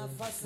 نفس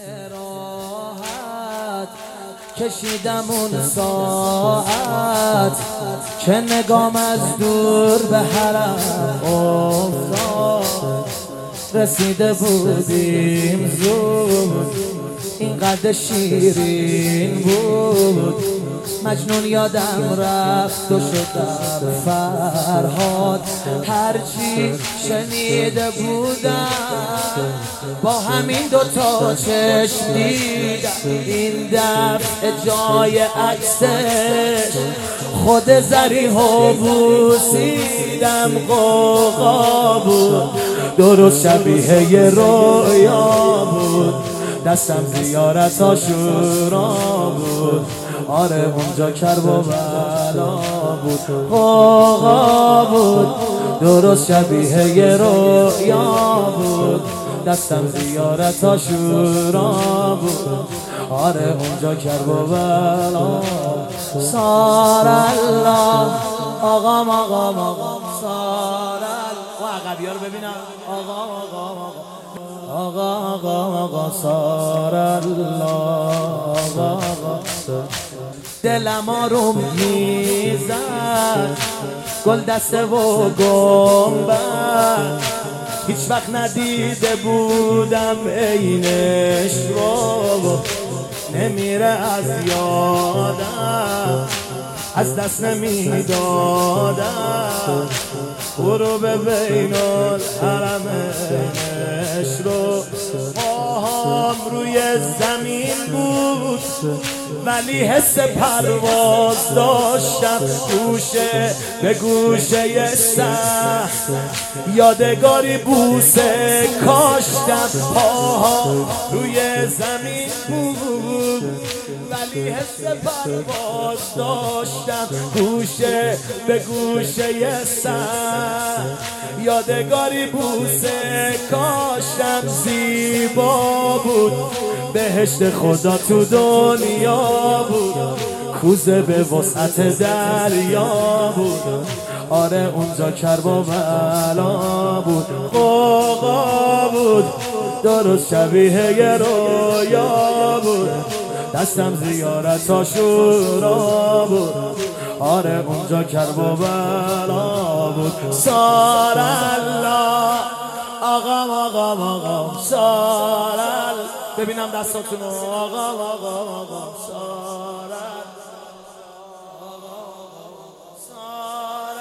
راحت کشیدم اون ساعت که نگام از دور به حرم افتاد. رسیده بودیم زود اینقدر شیرین بود، مجنون یادم رفت و شدم فرهاد. هرچی شنیده بودم با همین دوتا چشم دیدم، این دفعه جای عکسش خود زریحو بوسیدم. قوقا بود، درست شبیه یه رویا بود، دستم زیارت آشورا بود. آره اونجا کرب و بلا بود، قوقا بود، درست شبیه یه رویا بود، دستم زیارت آشورا بود. آره اونجا کرب و بلا. سار الله آقام آقام آقام سار الله. و عقبی ها رو ببینم. آقام آقام آقا آقا آقا سار الله آقا آقا. دلم آروم میزد، گل دسته و گنبد، هیچ وقت ندیده بودم عینش رو، نمیره از یادم، از دست نمیدادم. برو به بین الحرمینش رو. پاهام روی زمین بود ولی حس پرواز داشتم، گوشه به گوشه سر یادگاری بوسه کاشتم. پاهام روی زمین بود ولی حس پرواز داشتم، گوشه به گوشه سر یادگاری بوسه کاشتم. زیبا بود، بهشت خدا تو دنیا بود، کوزه به وسعت دریا بود. آره اونجا کرب و بلا بود، قوقا بود، درست شبیه یه رویا بود، دستم زیارت آشورا بود. آره اونجا کرب و بلا بود. سار الله آقام آقام آقام سار الله. ببینم دستاتونو. آقام آقام آقام سار الله سار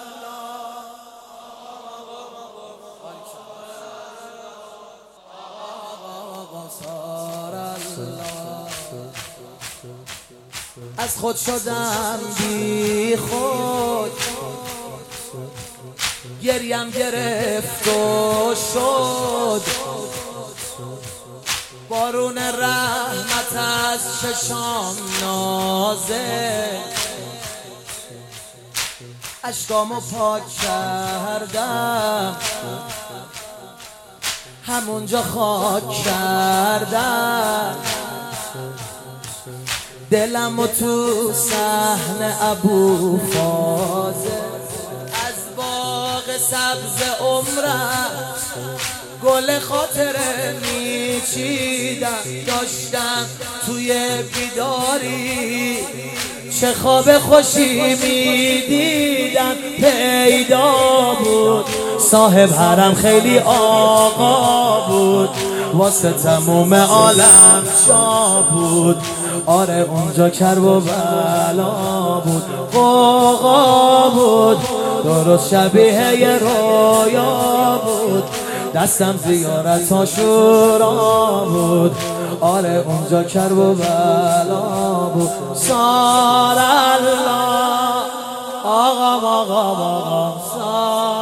الله سار الله. از خود شدم بی خود، گریم گرفت و شد، بارون رحمت از چشام نازل، اشکامو پاک کردم، همونجا خاک کردم. دلمو تو صحن ابو فاضل، از باغ سبز عمرم گل خاطره میچیدم. داشتم توی بیداری چه خواب خوشی میدیدم. پیدا بود صاحب حرم خیلی آقا بود، واسه تموم عالم شاه بود. آره اونجا کرب و بلا بود، قوقا بود، درست شبیه یه رویا بود، دستم زیارت آشورا بود. آره اونجا کرب و بلا بود. سار الله آقام آقام آقام سار